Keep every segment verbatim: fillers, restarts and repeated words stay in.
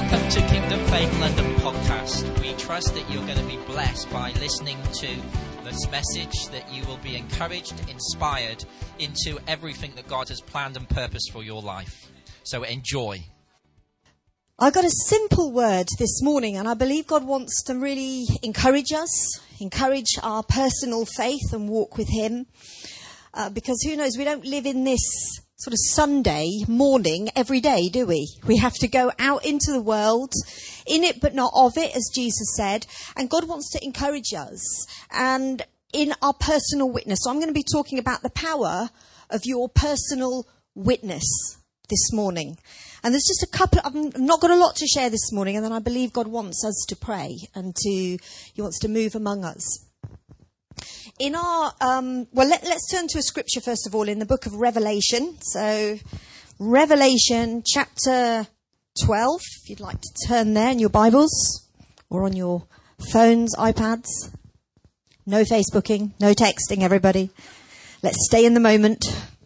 Welcome to Kingdom Faith London podcast. We trust that you're going to be blessed by listening to this message, that you will be encouraged, inspired into everything that God has planned and purposed for your life. So enjoy. I got a simple word this morning, and I believe God wants to really encourage us, encourage our personal faith and walk with Him. Uh, because who knows, we don't live in this sort of Sunday morning every day, do we? We have to go out into the world, in it but not of it, as Jesus said. And God wants to encourage us and in our personal witness. So I'm going to be talking about the power of your personal witness this morning. And there's just a couple, I've not got a lot to share this morning, and then I believe God wants us to pray and to, He wants to move among us. In our, um, well, let, let's turn to a scripture first of all in the book of Revelation. So, Revelation chapter twelve, if you'd like to turn there in your Bibles or on your phones, iPads. No Facebooking, no texting, everybody. Let's stay in the moment.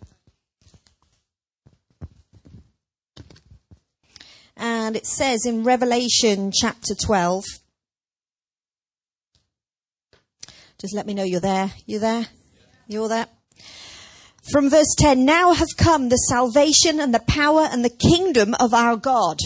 And it says in Revelation chapter twelve, just let me know you're there. You there? You're there? From verse ten, now have come the salvation and the power and the kingdom of our God.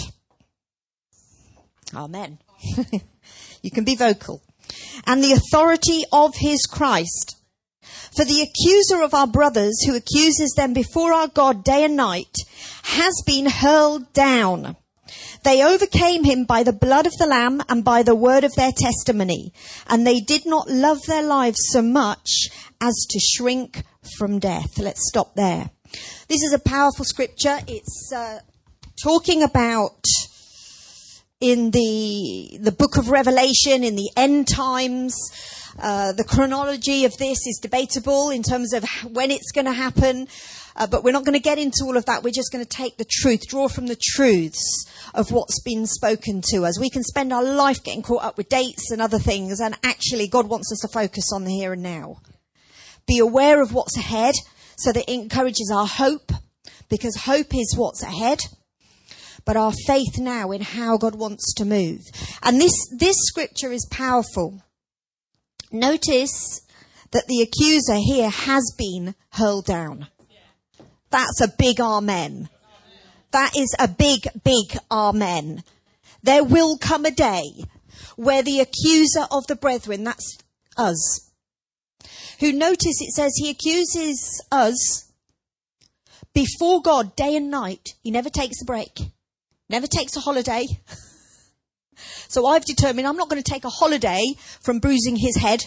Amen. You can be vocal. And the authority of his Christ. For the accuser of our brothers, who accuses them before our God day and night, has been hurled down. They overcame him by the blood of the Lamb and by the word of their testimony. And they did not love their lives so much as to shrink from death. Let's stop there. This is a powerful scripture. It's uh, talking about in the the book of Revelation, in the end times. Uh, the chronology of this is debatable in terms of when it's going to happen. Uh, but we're not going to get into all of that. We're just going to take the truth, draw from the truths of what's been spoken to us. We can spend our life getting caught up with dates and other things, and actually God wants us to focus on the here and now. Be aware of what's ahead so that it encourages our hope, because hope is what's ahead, but our faith now in how God wants to move. And this, this scripture is powerful. Notice that the accuser here has been hurled down. That's a big amen. That is a big, big amen. There will come a day where the accuser of the brethren, that's us, who notice it says he accuses us before God day and night. He never takes a break, never takes a holiday. So I've determined I'm not going to take a holiday from bruising his head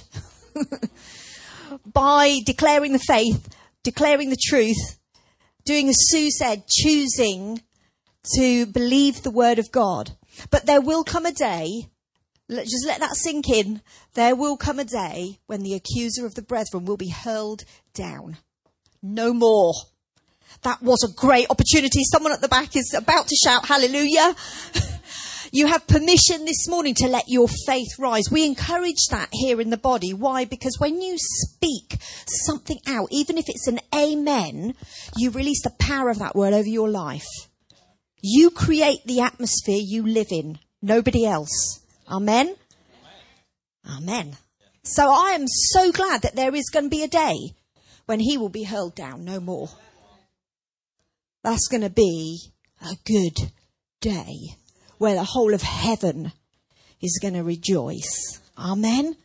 by declaring the faith, declaring the truth, doing as Sue said, choosing to believe the word of God. But there will come a day, just let that sink in, there will come a day when the accuser of the brethren will be hurled down. No more. That was a great opportunity. Someone at the back is about to shout hallelujah. You have permission this morning to let your faith rise. We encourage that here in the body. Why? Because when you speak something out, even if it's an amen, you release the power of that word over your life. You create the atmosphere you live in. Nobody else. Amen? Amen. So I am so glad that there is going to be a day when he will be hurled down. No more. That's going to be a good day, where the whole of heaven is going to rejoice. Amen.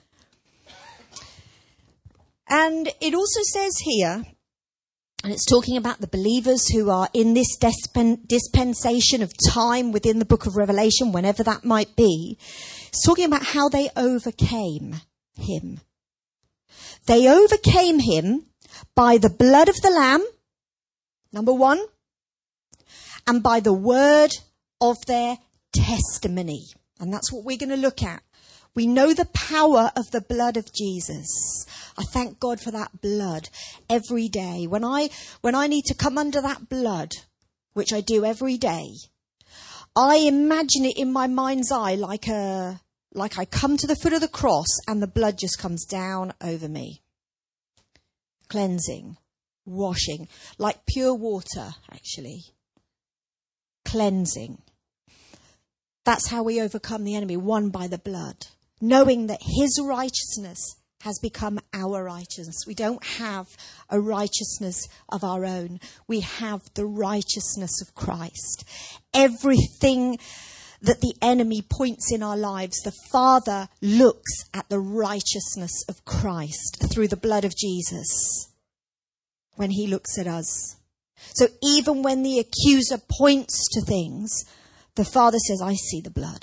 And it also says here, and it's talking about the believers who are in this dispen- dispensation of time within the book of Revelation, whenever that might be. It's talking about how they overcame him. They overcame him by the blood of the Lamb, number one, and by the word of their testimony. And that's what we're going to look at. We know the power of the blood of Jesus. I thank God for that blood every day. When I when I need to come under that blood, which I do every day, I imagine it in my mind's eye like a like I come to the foot of the cross and the blood just comes down over me. Cleansing, washing, like pure water, actually. Cleansing. That's how we overcome the enemy, won by the blood. Knowing that his righteousness has become our righteousness. We don't have a righteousness of our own. We have the righteousness of Christ. Everything that the enemy points in our lives, the Father looks at the righteousness of Christ through the blood of Jesus when he looks at us. So even when the accuser points to things, the Father says, I see the blood.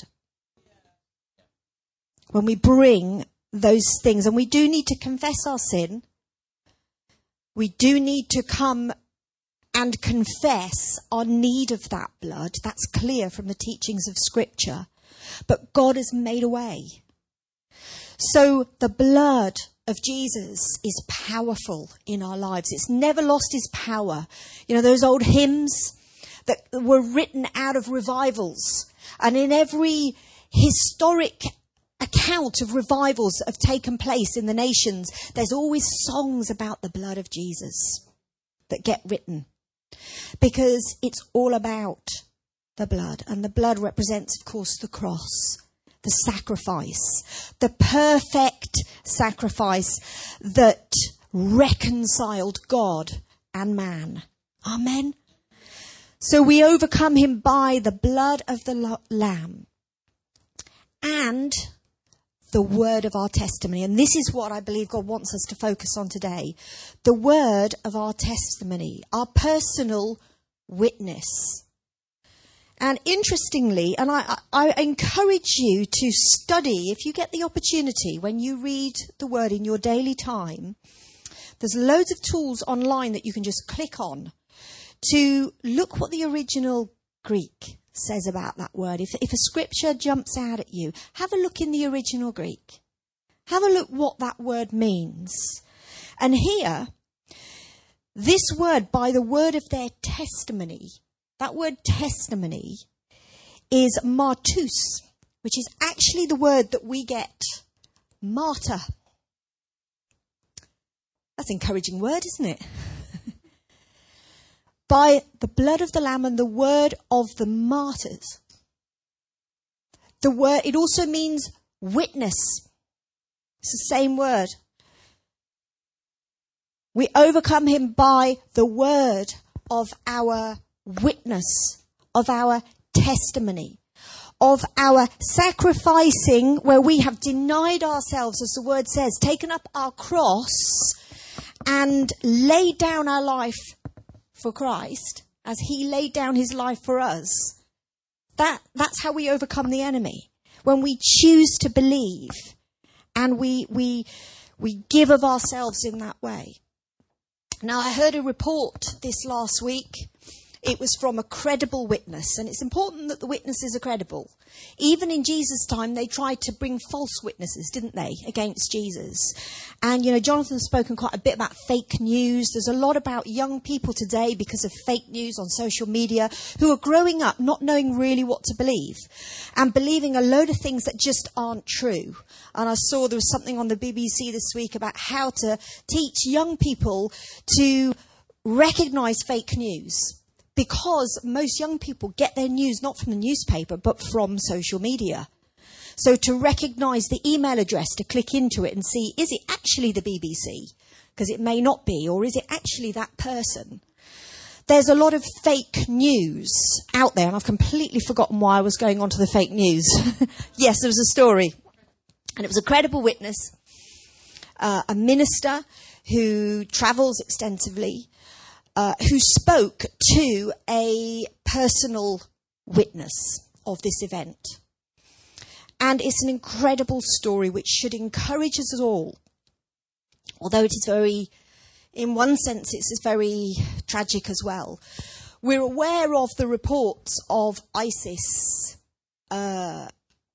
When we bring those things, and we do need to confess our sin, we do need to come and confess our need of that blood. That's clear from the teachings of Scripture. But God has made a way. So the blood of Jesus is powerful in our lives. It's never lost its power. You know, those old hymns that were written out of revivals. And in every historic account of revivals that have taken place in the nations, there's always songs about the blood of Jesus that get written. Because it's all about the blood. And the blood represents, of course, the cross, the sacrifice, the perfect sacrifice that reconciled God and man. Amen. So we overcome him by the blood of the Lamb and the word of our testimony. And this is what I believe God wants us to focus on today. The word of our testimony, our personal witness. And interestingly, and I, I encourage you to study, if you get the opportunity, when you read the word in your daily time, there's loads of tools online that you can just click on to look what the original Greek says about that word. If, if a scripture jumps out at you, have a look in the original Greek. Have a look what that word means. And here, this word, by the word of their testimony, that word testimony is martus, which is actually the word that we get martyr. That's an encouraging word, isn't it? By the blood of the Lamb and the word of the martyrs. The word, it also means witness. It's the same word. We overcome him by the word of our witness, of our testimony, of our sacrificing, where we have denied ourselves, as the word says, taken up our cross and laid down our life for Christ, as he laid down his life for us. That, that's how we overcome the enemy. When we choose to believe and we, we, we give of ourselves in that way. Now, I heard a report this last week. It was from a credible witness, and it's important that the witnesses are credible. Even in Jesus' time, they tried to bring false witnesses, didn't they, against Jesus? And, you know, Jonathan's spoken quite a bit about fake news. There's a lot about young people today, because of fake news on social media, who are growing up not knowing really what to believe and believing a load of things that just aren't true. And I saw there was something on the B B C this week about how to teach young people to recognise fake news. Because most young people get their news not from the newspaper, but from social media. So to recognise the email address, to click into it and see, is it actually the B B C? Because it may not be, or is it actually that person? There's a lot of fake news out there, and I've completely forgotten why I was going on to the fake news. Yes, there was a story, and it was a credible witness, uh, a minister who travels extensively, Uh, who spoke to a personal witness of this event. And it's an incredible story which should encourage us all. Although it is very, in one sense, it's very tragic as well. We're aware of the reports of ISIS uh,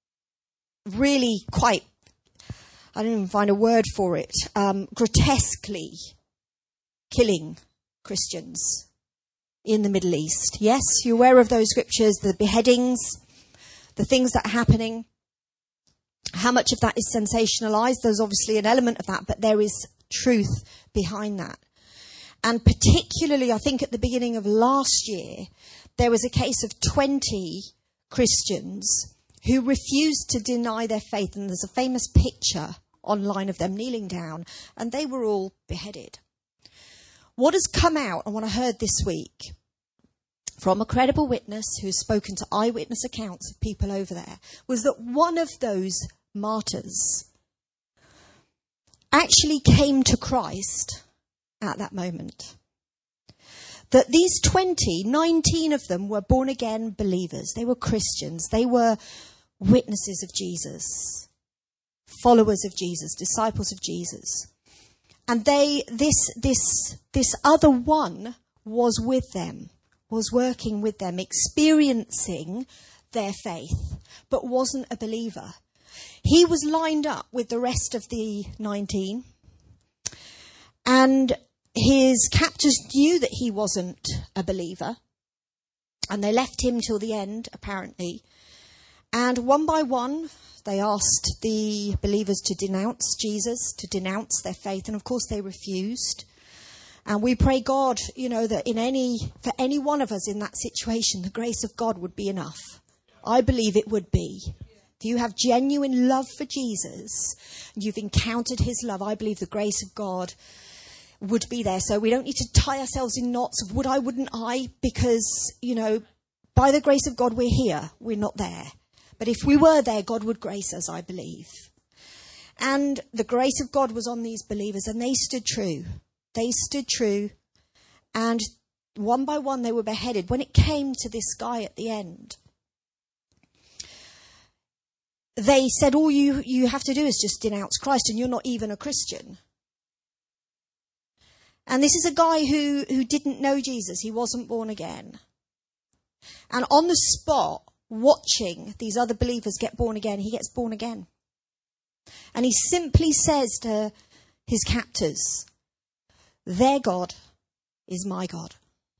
really quite, I don't even find a word for it, um, grotesquely killing Christians in the Middle East. Yes, you're aware of those scriptures, the beheadings, the things that are happening. How much of that is sensationalized? There's obviously an element of that, but there is truth behind that. And particularly, I think at the beginning of last year, there was a case of twenty Christians who refused to deny their faith. And there's a famous picture online of them kneeling down, and they were all beheaded. What has come out, and what I heard this week from a credible witness who's spoken to eyewitness accounts of people over there, was that one of those martyrs actually came to Christ at that moment. That these twenty, nineteen of them were born again believers. They were Christians. They were witnesses of Jesus, followers of Jesus, disciples of Jesus. And they, this, this, this other one was with them, was working with them, experiencing their faith, but wasn't a believer. He was lined up with the rest of the nineteen, and his captors knew that he wasn't a believer, and they left him till the end, apparently. And one by one, they asked the believers to denounce Jesus, to denounce their faith, and of course they refused. And we pray God, you know, that in any, for any one of us in that situation, the grace of God would be enough. I believe it would be. If you have genuine love for Jesus, and you've encountered his love, I believe the grace of God would be there. So we don't need to tie ourselves in knots of would I, wouldn't I, because, you know, by the grace of God, we're here. We're not there. But if we were there, God would grace us, I believe. And the grace of God was on these believers, and they stood true. They stood true, and one by one they were beheaded. When it came to this guy at the end, they said, all you, you have to do is just denounce Christ, and you're not even a Christian. And this is a guy who, who didn't know Jesus. He wasn't born again. And on the spot, watching these other believers get born again, he gets born again. And he simply says to his captors, their God is my God.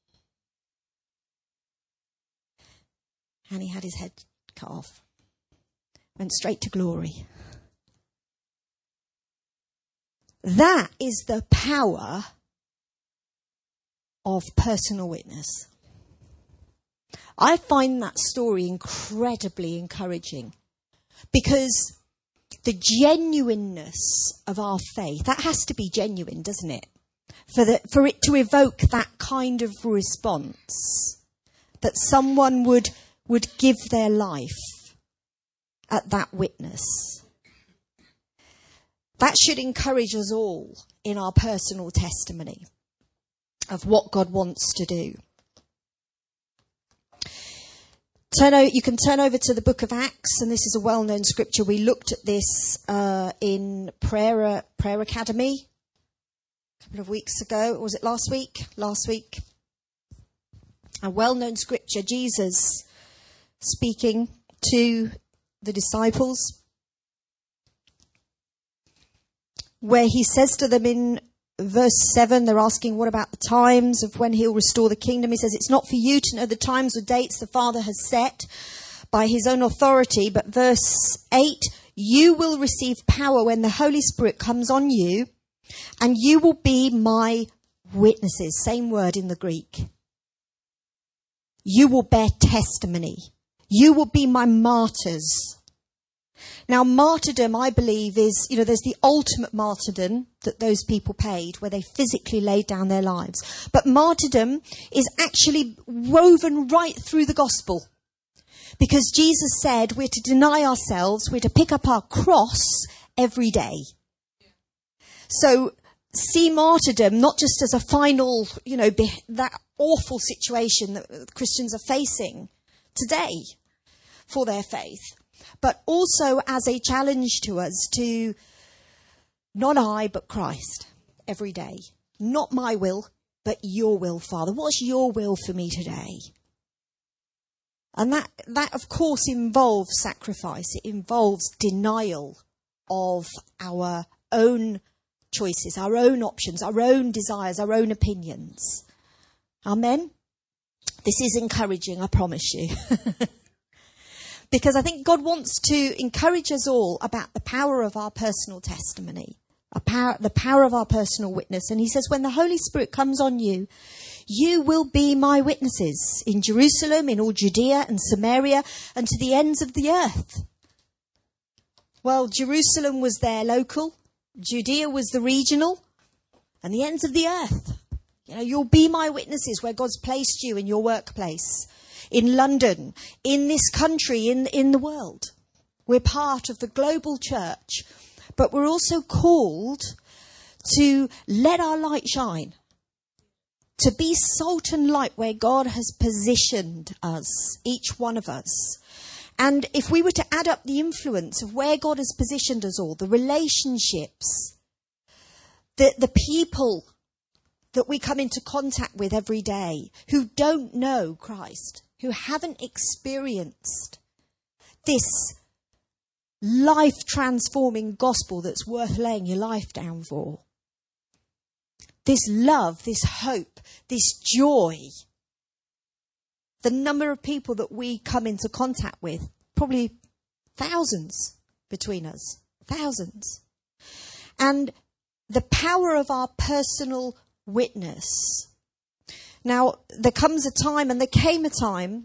And he had his head cut off. Went straight to glory. That is the power of personal witness. I find that story incredibly encouraging, because the genuineness of our faith, that has to be genuine, doesn't it? For the, for it to evoke that kind of response, that someone would, would give their life at that witness. That should encourage us all in our personal testimony of what God wants to do. Turn o- you can turn over to the book of Acts, and this is a well-known scripture. We looked at this uh, in prayer, uh, prayer Academy a couple of weeks ago. Or was it last week? Last week. A well-known scripture, Jesus speaking to the disciples, where he says to them in verse seven, they're asking, what about the times of when he'll restore the kingdom? He says, it's not for you to know the times or dates the Father has set by his own authority. But verse eight, you will receive power when the Holy Spirit comes on you, and you will be my witnesses. Same word in the Greek. You will bear testimony. You will be my martyrs. Now, martyrdom, I believe, is, you know, there's the ultimate martyrdom that those people paid, where they physically laid down their lives. But martyrdom is actually woven right through the gospel. Because Jesus said we're to deny ourselves, we're to pick up our cross every day. So see martyrdom not just as a final, you know, be, that awful situation that Christians are facing today for their faith, but also as a challenge to us to, not I, but Christ, every day. Not my will, but your will, Father. What's your will for me today? And that, that of course, involves sacrifice. It involves denial of our own choices, our own options, our own desires, our own opinions. Amen? This is encouraging, I promise you. Because I think God wants to encourage us all about the power of our personal testimony, a power, the power of our personal witness. And he says, when the Holy Spirit comes on you, you will be my witnesses in Jerusalem, in all Judea and Samaria, and to the ends of the earth. Well, Jerusalem was their local, Judea was the regional, and the ends of the earth. You know, you'll be my witnesses where God's placed you in your workplace, in London, in this country, in, in the world. We're part of the global church, but we're also called to let our light shine, to be salt and light where God has positioned us, each one of us. And if we were to add up the influence of where God has positioned us all, the relationships, the, the people that we come into contact with every day who don't know Christ, who haven't experienced this life-transforming gospel that's worth laying your life down for. This love, this hope, this joy. The number of people that we come into contact with, probably thousands between us, thousands. And the power of our personal witness. Now, there comes a time, and there came a time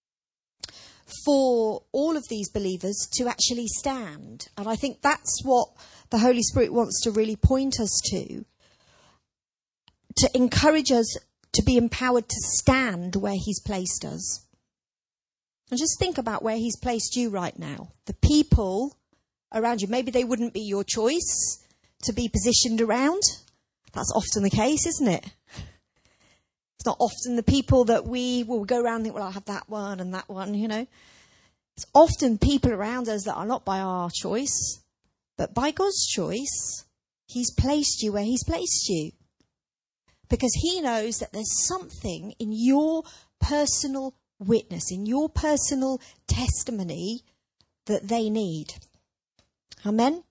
for all of these believers to actually stand. And I think that's what the Holy Spirit wants to really point us to, to encourage us to be empowered to stand where he's placed us. And just think about where he's placed you right now. The people around you, maybe they wouldn't be your choice to be positioned around. That's often the case, isn't it? It's not often the people that we will go around and think, well, I'll have that one and that one, you know. It's often people around us that are not by our choice, but by God's choice. He's placed you where he's placed you. Because he knows that there's something in your personal witness, in your personal testimony that they need. Amen?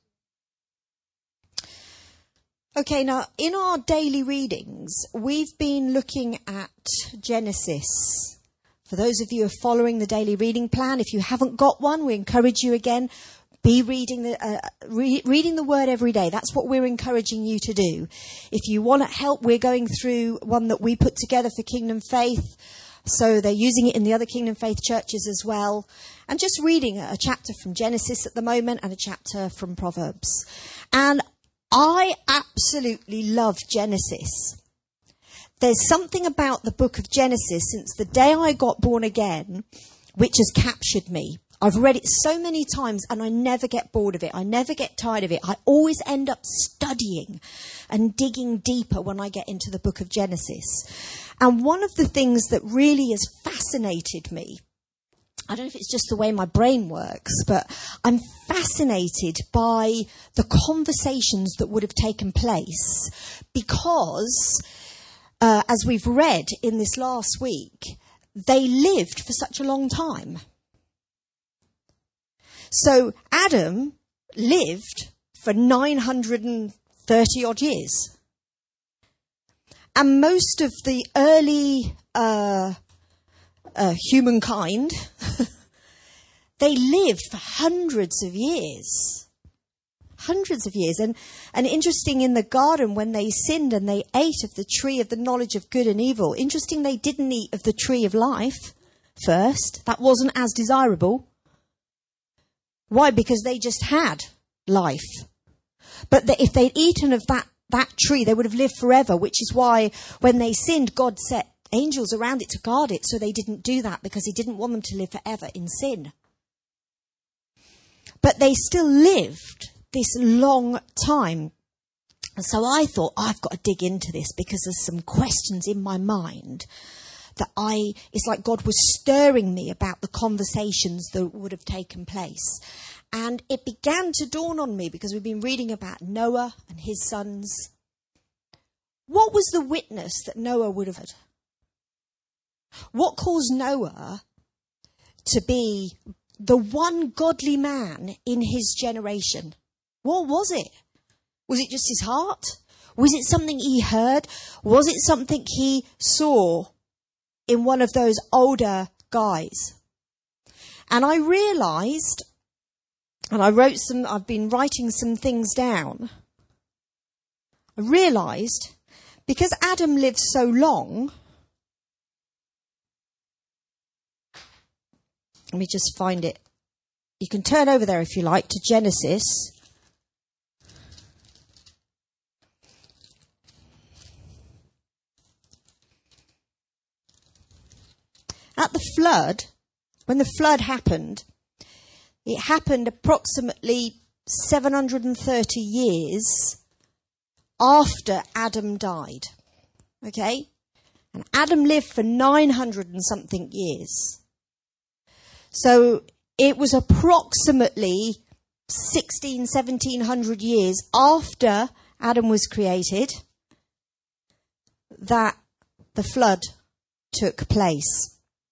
Okay, now in our daily readings, we've been looking at Genesis. For those of you who are following the daily reading plan, if you haven't got one, we encourage you again, be reading the uh, re- reading the word every day. That's what we're encouraging you to do. If you want help, we're going through one that we put together for Kingdom Faith. So they're using it in the other Kingdom Faith churches as well. And just reading a chapter from Genesis at the moment and a chapter from Proverbs. And I absolutely love Genesis. There's something about the book of Genesis since the day I got born again, which has captured me. I've read it so many times and I never get bored of it. I never get tired of it. I always end up studying and digging deeper when I get into the book of Genesis. And one of the things that really has fascinated me, I don't know if it's just the way my brain works, but I'm fascinated by the conversations that would have taken place because, uh, as we've read in this last week, they lived for such a long time. So Adam lived for nine hundred thirty odd years. And most of the early uh, uh, humankind, they lived for hundreds of years. Hundreds of years. And, and interesting, in the garden when they sinned and they ate of the tree of the knowledge of good and evil, interesting they didn't eat of the tree of life first. That wasn't as desirable. Why? Because they just had life. But the, if they'd eaten of that, that tree, they would have lived forever, which is why when they sinned, God set angels around it to guard it, so they didn't do that because he didn't want them to live forever in sin. But they still lived this long time. And so I thought, oh, I've got to dig into this because there's some questions in my mind that I, it's like God was stirring me about the conversations that would have taken place. And it began to dawn on me because we've been reading about Noah and his sons. What was the witness that Noah would have had? What caused Noah to be the one godly man in his generation? What was it? Was it just his heart? Was it something he heard? Was it something he saw in one of those older guys? And I realised, and I wrote some, I've been writing some things down. I realised because Adam lived so long, let me just find it. You can turn over there if you like to Genesis. At the flood, when the flood happened, it happened approximately seven hundred thirty years after Adam died. Okay? And Adam lived for nine hundred and something years. So it was approximately sixteen, seventeen hundred years after Adam was created that the flood took place.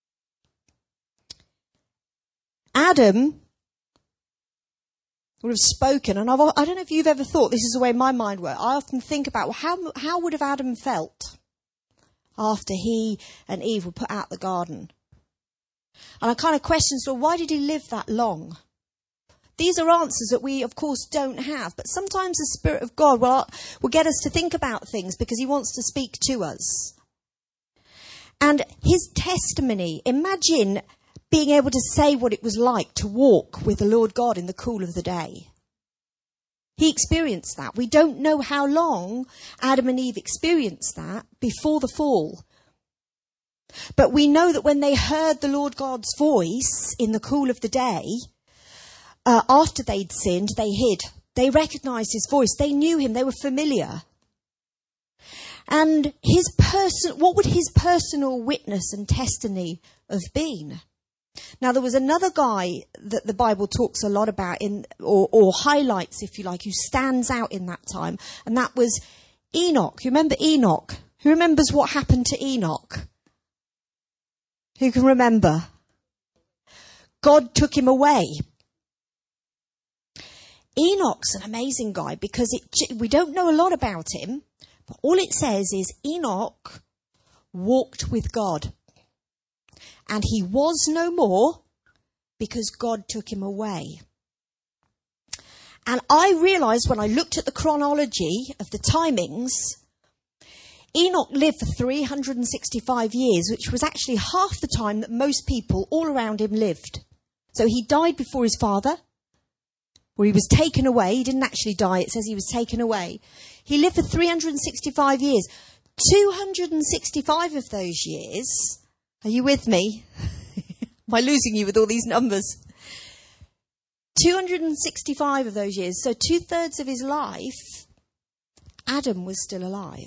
Adam would have spoken, and I've, I don't know if you've ever thought, this is the way my mind works. I often think about, well, how, how would have Adam felt after he and Eve were put out the garden? And I kind of question, so why did he live that long? These are answers that we, of course, don't have. But sometimes the Spirit of God will, will get us to think about things because he wants to speak to us. And his testimony, imagine being able to say what it was like to walk with the Lord God in the cool of the day. He experienced that. We don't know how long Adam and Eve experienced that before the fall. But we know that when they heard the Lord God's voice in the cool of the day, uh, after they'd sinned, they hid. They recognized his voice. They knew him. They were familiar. And his person, what would his personal witness and testimony have been? Now, there was another guy that the Bible talks a lot about, in, or, or highlights, if you like, who stands out in that time, and that was Enoch. You remember Enoch? Who remembers what happened to Enoch? Who can remember? God took him away. Enoch's an amazing guy because it, we don't know a lot about him, but all it says is Enoch walked with God. And he was no more because God took him away. And I realised when I looked at the chronology of the timings, Enoch lived for three hundred sixty-five years, which was actually half the time that most people all around him lived. So he died before his father, or he was taken away. He didn't actually die. It says he was taken away. He lived for three hundred sixty-five years. two hundred sixty-five of those years... Are you with me? Am I losing you with all these numbers? two hundred sixty-five of those years, so two-thirds of his life, Adam was still alive.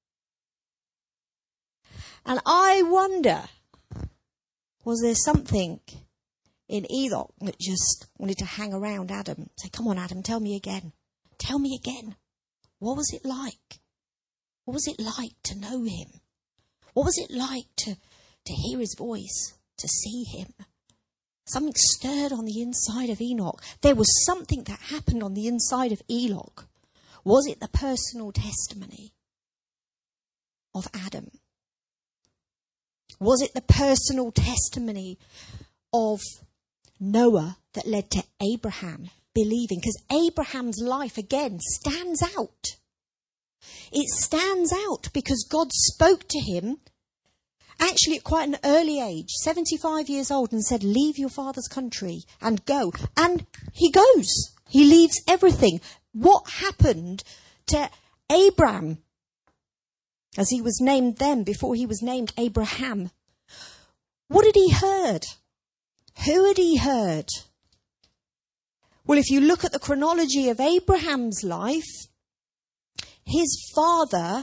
And I wonder, was there something in Enoch that just wanted to hang around Adam? Say, come on, Adam, tell me again. Tell me again. What was it like? What was it like to know him? What was it like to... to hear his voice, to see him? Something stirred on the inside of Enoch. There was something that happened on the inside of Enoch. Was it the personal testimony of Adam? Was it the personal testimony of Noah that led to Abraham believing? Because Abraham's life, again, stands out. It stands out because God spoke to him actually at quite an early age, seventy-five years old, and said, leave your father's country and go. And he goes. He leaves everything. What happened to Abram, as he was named then, before he was named Abraham? What had he heard? Who had he heard? Well, if you look at the chronology of Abraham's life, his father...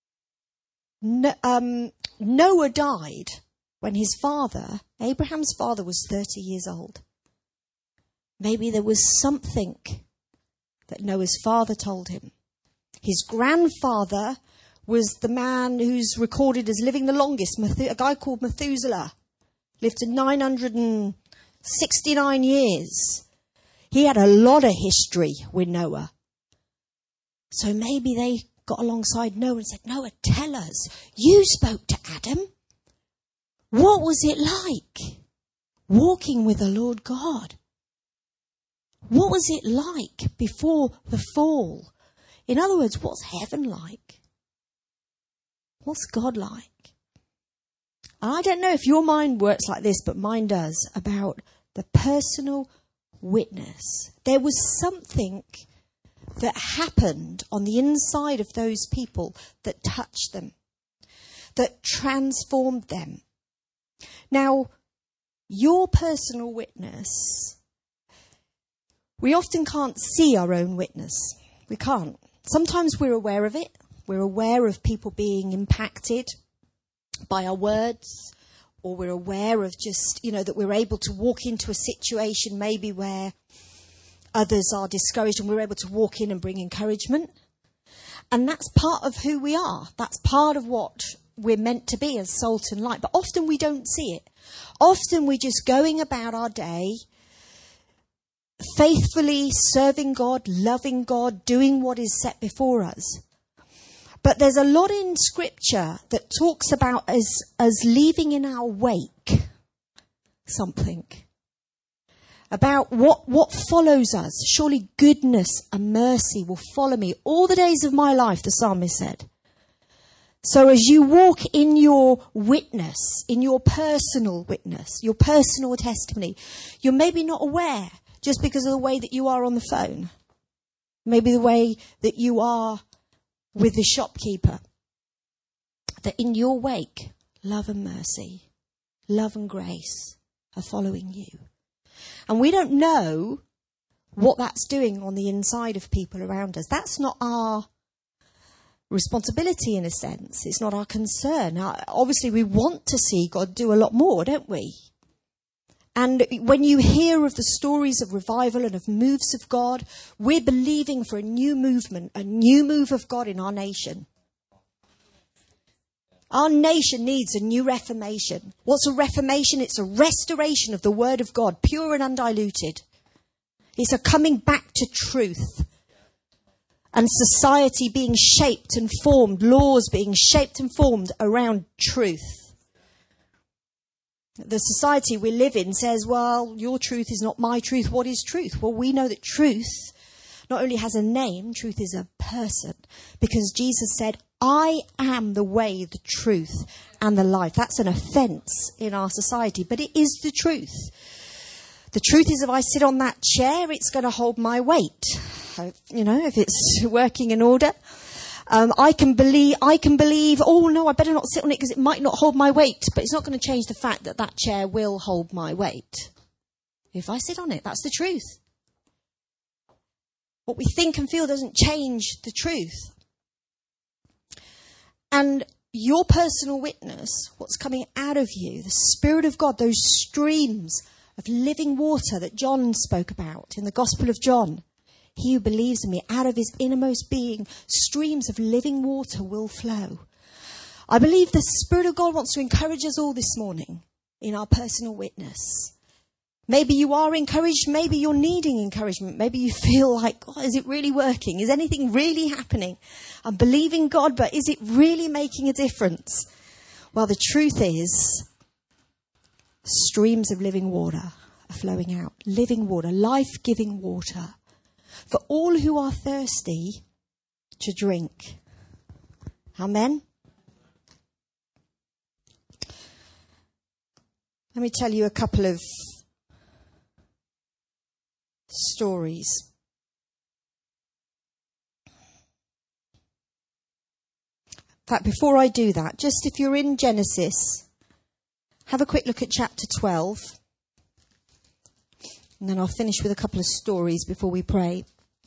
Um, Noah died when his father, Abraham's father, was thirty years old. Maybe there was something that Noah's father told him. His grandfather was the man who's recorded as living the longest, a guy called Methuselah. Lived to nine hundred sixty-nine years. He had a lot of history with Noah. So maybe they got alongside Noah and said, Noah, tell us, you spoke to Adam. What was it like walking with the Lord God? What was it like before the fall? In other words, what's heaven like? What's God like? I don't know if your mind works like this, but mine does, about the personal witness. There was something that happened on the inside of those people that touched them, that transformed them. Now, your personal witness, we often can't see our own witness. We can't. Sometimes we're aware of it. We're aware of people being impacted by our words, or we're aware of just, you know, that we're able to walk into a situation maybe where others are discouraged and we're able to walk in and bring encouragement. And that's part of who we are. That's part of what we're meant to be as salt and light. But often we don't see it. Often we're just going about our day faithfully serving God, loving God, doing what is set before us. But there's a lot in Scripture that talks about us, us leaving in our wake something. About what, what follows us. Surely goodness and mercy will follow me all the days of my life, the psalmist said. So as you walk in your witness, in your personal witness, your personal testimony, you're maybe not aware just because of the way that you are on the phone. Maybe the way that you are with the shopkeeper, that in your wake, love and mercy, love and grace are following you. And we don't know what that's doing on the inside of people around us. That's not our responsibility in a sense. It's not our concern. Now, obviously, we want to see God do a lot more, don't we? And when you hear of the stories of revival and of moves of God, we're believing for a new movement, a new move of God in our nation. Our nation needs a new reformation. What's a reformation? It's a restoration of the word of God, pure and undiluted. It's a coming back to truth. And society being shaped and formed, laws being shaped and formed around truth. The society we live in says, well, your truth is not my truth. What is truth? Well, we know that truth not only has a name, truth is a person. Because Jesus said, I am the way, the truth, and the life. That's an offence in our society, but it is the truth. The truth is if I sit on that chair, it's going to hold my weight. You know, if it's working in order. Um, I can believe, I can believe, oh no, I better not sit on it because it might not hold my weight. But it's not going to change the fact that that chair will hold my weight. If I sit on it, that's the truth. What we think and feel doesn't change the truth. And your personal witness, what's coming out of you, the Spirit of God, those streams of living water that John spoke about in the Gospel of John. He who believes in me, out of his innermost being, streams of living water will flow. I believe the Spirit of God wants to encourage us all this morning in our personal witness. Maybe you are encouraged, maybe you're needing encouragement. Maybe you feel like, oh, is it really working? Is anything really happening? I'm believing God, but is it really making a difference? Well, the truth is, streams of living water are flowing out. Living water, life-giving water. For all who are thirsty to drink. Amen? Let me tell you a couple of stories. In fact, before I do that, just if you're in Genesis, have a quick look at chapter twelve. And then I'll finish with a couple of stories before we pray.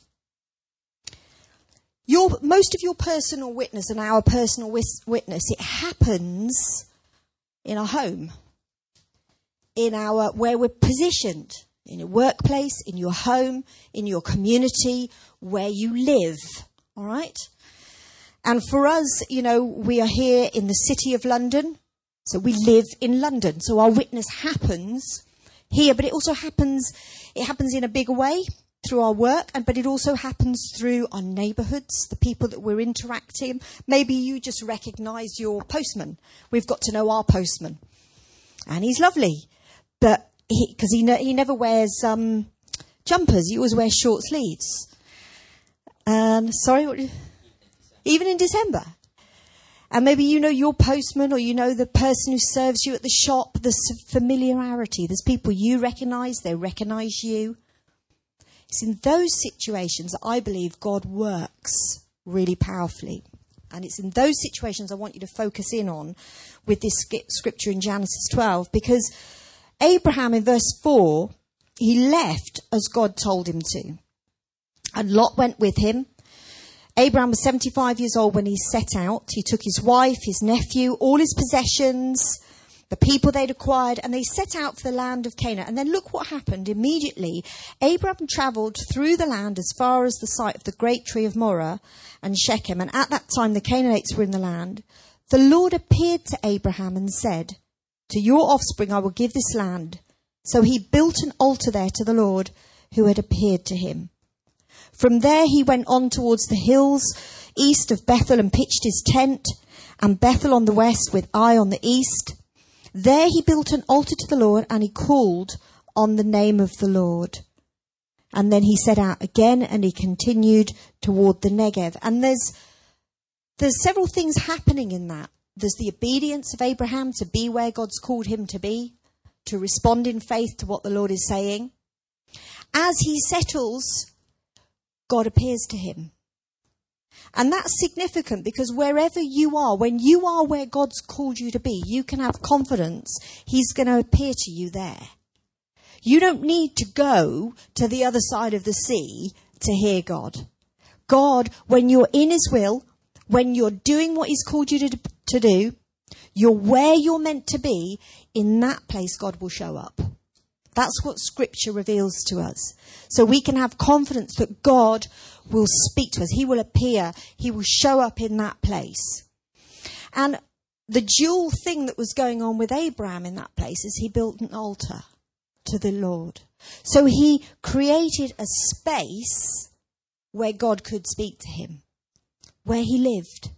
Your, most of your personal witness and our personal wis- witness, it happens in our home, in our where we're positioned, in your workplace, in your home, in your community, where you live. All right? And for us, you know, we are here in the city of London, so we live in London. So our witness happens here, but it also happens, it happens in a bigger way through our work, and but it also happens through our neighbourhoods, the people that we're interacting. Maybe you just recognise your postman. We've got to know our postman, and he's lovely, but because he, he, ne- he never wears um, jumpers, he always wears short sleeves. And sorry, what, even in December. And maybe you know your postman, or you know the person who serves you at the shop. There's familiarity. There's people you recognise, they recognise you. It's in those situations that I believe God works really powerfully. And it's in those situations I want you to focus in on with this scripture in Genesis twelve. Because Abraham in verse four, he left as God told him to. And Lot went with him. Abraham was seventy-five years old when he set out. He took his wife, his nephew, all his possessions, the people they'd acquired, and they set out for the land of Canaan. And then look what happened immediately. Abraham travelled through the land as far as the site of the great tree of Moreh and Shechem. And at that time the Canaanites were in the land. The Lord appeared to Abraham and said, "To your offspring I will give this land." So he built an altar there to the Lord who had appeared to him. From there he went on towards the hills east of Bethel and pitched his tent, and Bethel on the west with Ai on the east. There he built an altar to the Lord, and he called on the name of the Lord. And then he set out again, and he continued toward the Negev. And there's there's several things happening in that. There's the obedience of Abraham to be where God's called him to be, to respond in faith to what the Lord is saying. As he settles, God appears to him. And that's significant because wherever you are, when you are where God's called you to be, you can have confidence he's going to appear to you there. You don't need to go to the other side of the sea to hear God. God, when you're in his will, when you're doing what he's called you to, to do, you're where you're meant to be, in that place God will show up. That's what Scripture reveals to us. So we can have confidence that God will speak to us. He will appear. He will show up in that place. And the dual thing that was going on with Abraham in that place is he built an altar to the Lord. So he created a space where God could speak to him, where he lived.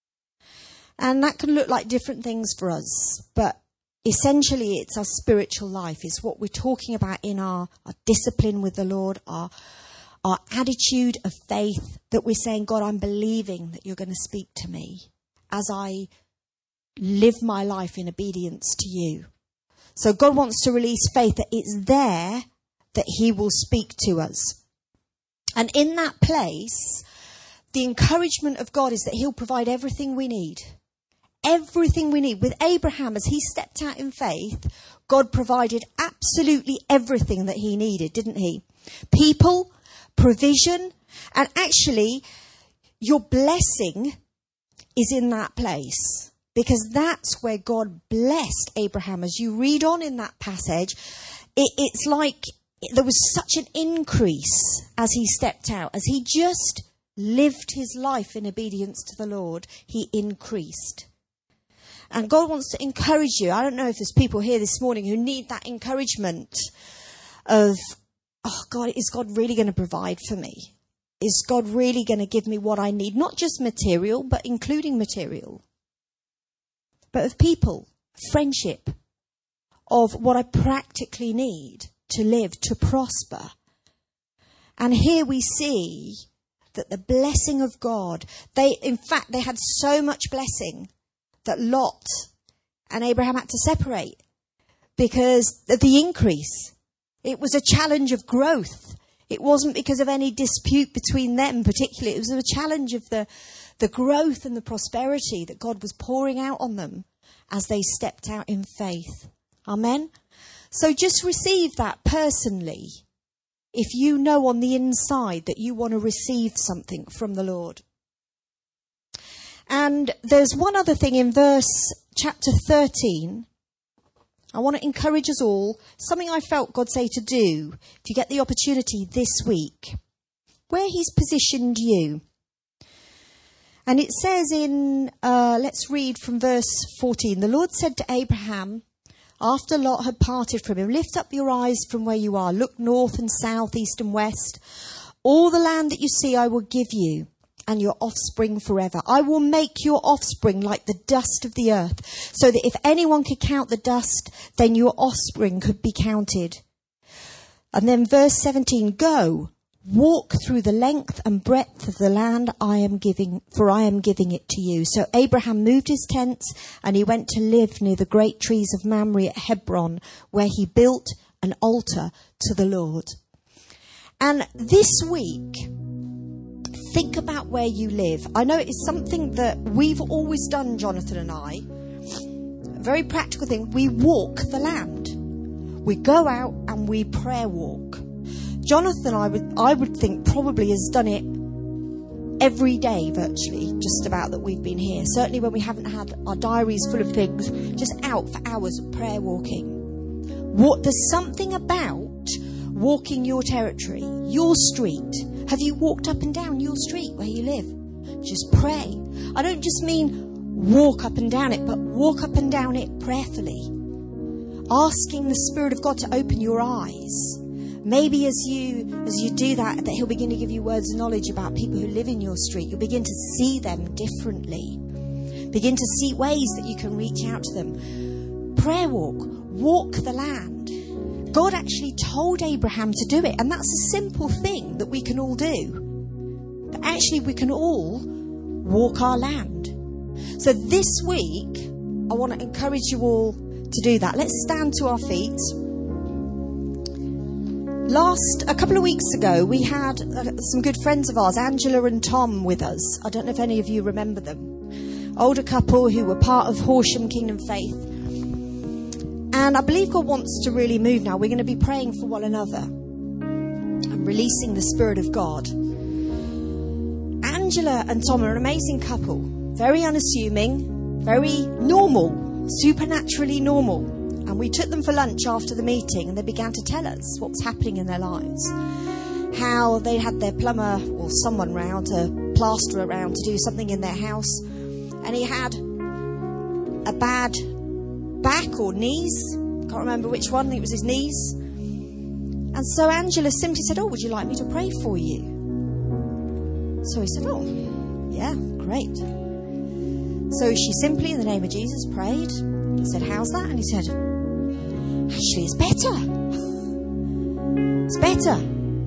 And that can look like different things for us, but essentially, it's our spiritual life. It's what we're talking about in our, our discipline with the Lord, our, our attitude of faith, that we're saying, God, I'm believing that you're going to speak to me as I live my life in obedience to you. So God wants to release faith that it's there that he will speak to us. And in that place, the encouragement of God is that he'll provide everything we need. Everything we need. With Abraham, as he stepped out in faith, God provided absolutely everything that he needed, didn't he? People, provision, and actually, your blessing is in that place. Because that's where God blessed Abraham. As you read on in that passage, it, it's like there was such an increase as he stepped out. As he just lived his life in obedience to the Lord, he increased. And God wants to encourage you. I don't know if there's people here this morning who need that encouragement of, oh God, is God really going to provide for me? Is God really going to give me what I need? Not just material, but including material. But of people, friendship, of what I practically need to live, to prosper. And here we see that the blessing of God, they, in fact, they had so much blessing that Lot and Abraham had to separate because of the increase. It was a challenge of growth. It wasn't because of any dispute between them particularly. It was a challenge of the, the growth and the prosperity that God was pouring out on them as they stepped out in faith. Amen? So just receive that personally if you know on the inside that you want to receive something from the Lord. And there's one other thing in verse chapter thirteen. I want to encourage us all. Something I felt God say to do if you get the opportunity this week. Where he's positioned you. And it says in, uh, let's read from verse fourteen. The Lord said to Abraham, after Lot had parted from him, lift up your eyes from where you are. Look north and south, east and west. All the land that you see I will give you, and your offspring forever. I will make your offspring like the dust of the earth, so that if anyone could count the dust, then your offspring could be counted. And then verse seventeen, go, walk through the length and breadth of the land I am giving, for I am giving it to you. So Abraham moved his tents and he went to live near the great trees of Mamre at Hebron, where he built an altar to the Lord. And this week, think about where you live. I know it's something that we've always done, Jonathan and I. A very practical thing. We walk the land. We go out and we prayer walk. Jonathan, I would, I would think, probably has done it every day, virtually, just about, that we've been here. Certainly when we haven't had our diaries full of things, just out for hours of prayer walking. What, there's something about walking your territory, your street. Have you walked up and down your street where you live? Just pray. I don't just mean walk up and down it, but walk up and down it prayerfully. Asking the Spirit of God to open your eyes. Maybe as you as you do that, that he'll begin to give you words of knowledge about people who live in your street. You'll begin to see them differently. Begin to see ways that you can reach out to them. Prayer walk. Walk the land. God actually told Abraham to do it. And that's a simple thing that we can all do. But actually we can all walk our land. So this week, I want to encourage you all to do that. Let's stand to our feet. Last, a couple of weeks ago, we had uh, some good friends of ours, Angela and Tom, with us. I don't know if any of you remember them. Older couple who were part of Horsham Kingdom Faith. And I believe God wants to really move now. We're going to be praying for one another and releasing the Spirit of God. Angela and Tom are an amazing couple. Very unassuming, very normal, supernaturally normal. And we took them for lunch after the meeting and they began to tell us what was happening in their lives. How they had their plumber or someone round to plaster around to do something in their house. And he had a bad back or knees. Can't remember which one. I think it was his knees. And so Angela simply said, "Oh, would you like me to pray for you?" So he said, "Oh, yeah, great." So she simply, in the name of Jesus, prayed. He said, "How's that?" And he said, "Actually, it's better. It's better."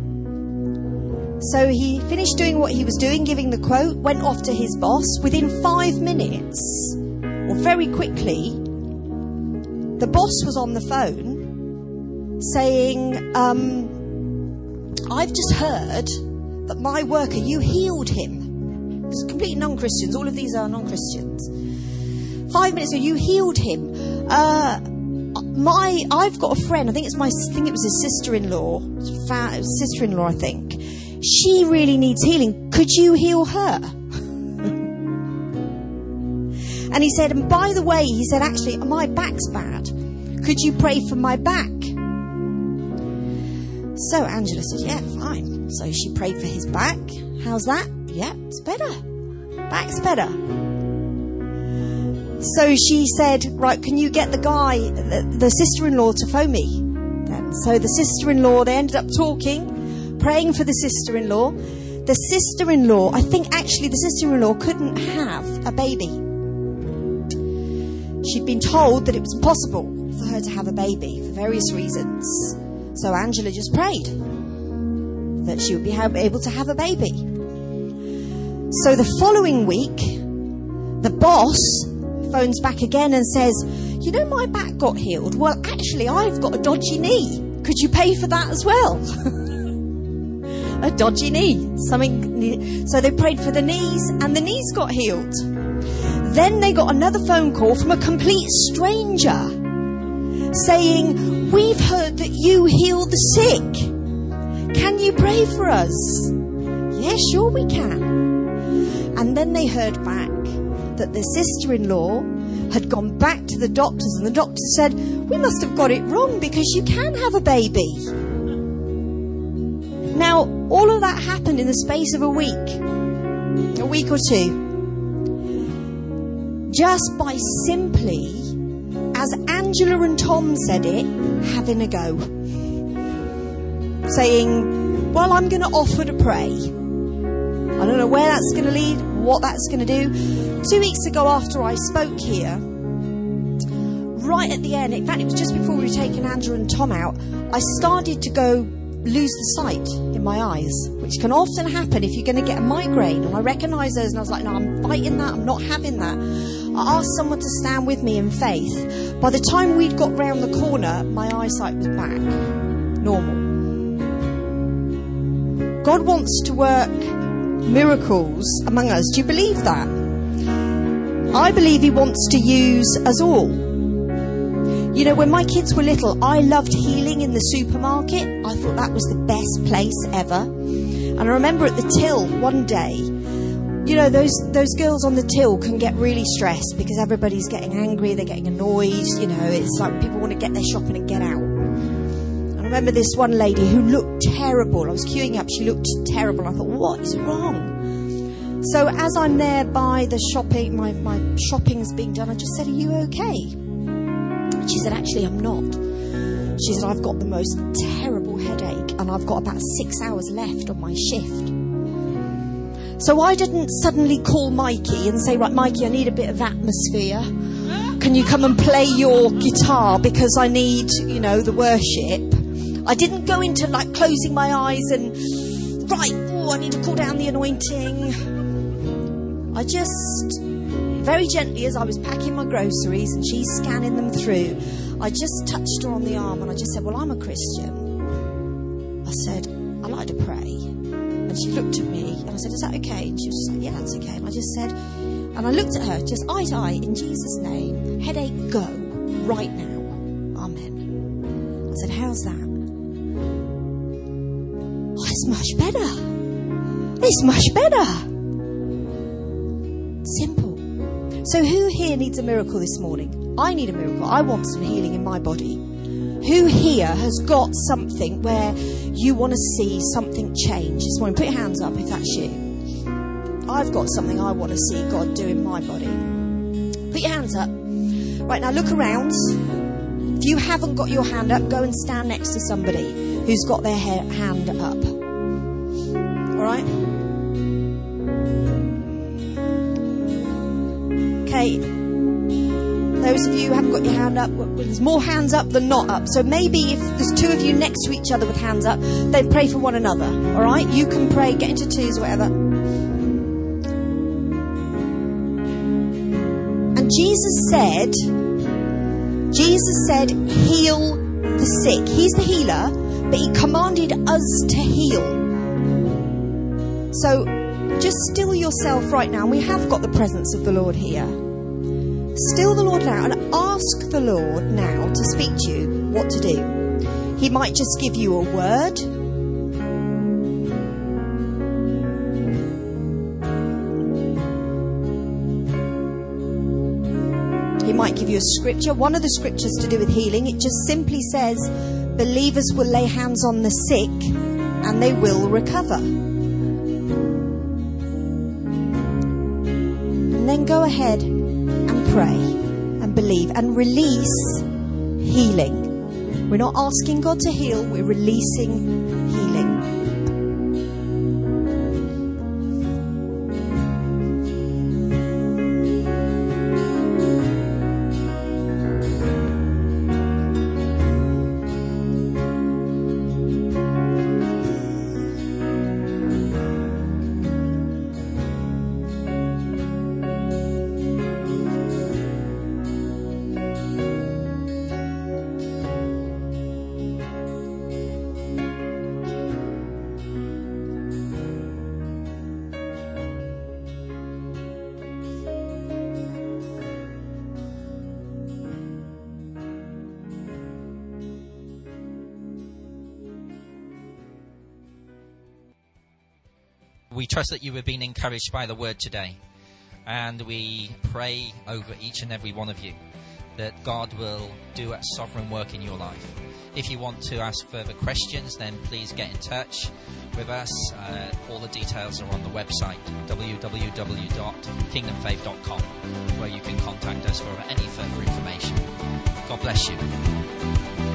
So he finished doing what he was doing, giving the quote, went off to his boss. Within five minutes, or very quickly, the boss was on the phone saying, um, "I've just heard that my worker, you healed him." It's completely non-Christians. All of these are non-Christians. Five minutes ago, you healed him. Uh, my, I've got a friend. I think it's my. I think it was his sister-in-law. Fa- sister-in-law, I think. She really needs healing. Could you heal her? And he said, and by the way, he said, actually, my back's bad. Could you pray for my back? So Angela said, yeah, fine. So she prayed for his back. How's that? Yeah, it's better. Back's better. So she said, right, can you get the guy, the, the sister-in-law to phone me? Then, so the sister-in-law, they ended up talking, praying for the sister-in-law. The sister-in-law, I think actually the sister-in-law couldn't have a baby. She'd been told that it was impossible for her to have a baby for various reasons. So Angela just prayed that she would be able to have a baby. So the following week, the boss phones back again and says, you know, my back got healed. Well, actually, I've got a dodgy knee. Could you pay for that as well? A dodgy knee. Something. So they prayed for the knees and the knees got healed. Then they got another phone call from a complete stranger saying, we've heard that you heal the sick. Can you pray for us? Yeah, sure we can. And then they heard back that the sister-in-law had gone back to the doctors and the doctor said, we must have got it wrong because you can have a baby. Now, all of that happened in the space of a week, a week or two. Just by simply, as Angela and Tom said it, having a go. Saying, well, I'm going to offer to pray. I don't know where that's going to lead, what that's going to do. Two weeks ago after I spoke here, right at the end, in fact, it was just before we were taking Angela and Tom out, I started to go lose the sight in my eyes, which can often happen if you're going to get a migraine. And I recognised those, and I was like, no, I'm fighting that. I'm not having that. I asked someone to stand with me in faith. By the time we'd got round the corner, my eyesight was back. Normal. God wants to work miracles among us. Do you believe that? I believe he wants to use us all. You know, when my kids were little, I loved healing in the supermarket. I thought that was the best place ever. And I remember at the till one day, you know, those those girls on the till can get really stressed because everybody's getting angry, they're getting annoyed. You know, it's like people want to get their shopping and get out. And I remember this one lady who looked terrible. I was queuing up, she looked terrible. I thought, what is wrong? So as I'm there by the shopping, my, my shopping's being done, I just said, are you okay? She said, actually, I'm not. She said, I've got the most terrible headache and I've got about six hours left on my shift. So I didn't suddenly call Mikey and say, right, Mikey, I need a bit of atmosphere. Can you come and play your guitar because I need, you know, the worship? I didn't go into like closing my eyes and, right, oh, I need to call down the anointing. I just... very gently, as I was packing my groceries and she's scanning them through, I just touched her on the arm and I just said, well, I'm a Christian. I said, I like to pray. And she looked at me and I said, is that okay? And she was just like, yeah, that's okay. And I just said, and I looked at her, just eye to eye, in Jesus' name, headache, go, right now. Amen. I said, how's that? Oh, it's much better. It's much better. Simple. So who here needs a miracle this morning? I need a miracle. I want some healing in my body. Who here has got something where you want to see something change this morning? Put your hands up if that's you. I've got something I want to see God do in my body. Put your hands up. Right, now look around. If you haven't got your hand up, go and stand next to somebody who's got their ha- hand up. All right? Okay, those of you who haven't got your hand up, well, there's more hands up than not up. So maybe if there's two of you next to each other with hands up, then pray for one another. All right? You can pray, get into twos or whatever. And Jesus said, Jesus said, heal the sick. He's the healer, but he commanded us to heal. So just still yourself right now. We have got the presence of the Lord here. Still the Lord now and ask the Lord now to speak to you what to do. He might just give you a word. He might give you a scripture. One of the scriptures to do with healing, it just simply says, believers will lay hands on the sick and they will recover. And then go ahead and pray and believe and release healing. We're not asking God to heal, we're releasing healing. We trust that you have been encouraged by the word today, and we pray over each and every one of you that God will do a sovereign work in your life. If you want to ask further questions, then please get in touch with us. Uh, all the details are on the website w w w dot kingdom faith dot com, where you can contact us for any further information. God bless you.